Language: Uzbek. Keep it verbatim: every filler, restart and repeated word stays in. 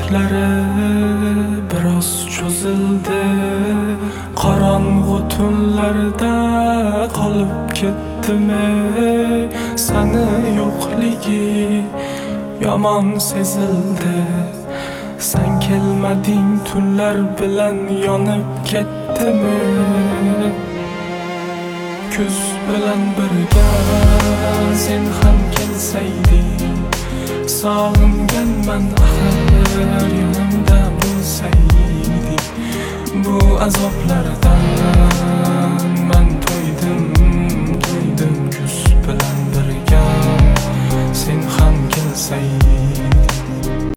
umidlari biroz cho'zildi. Qorong'u tunlarda qolib ketdimi? Sani yo'qligi yomon sezildi. Sen kelmading, tunlar bilan yonib ketdimi? Kuz bilan birga sen ham kelsayding, sog'inganman axir yonimda bo'lsayding. Bu azoblardan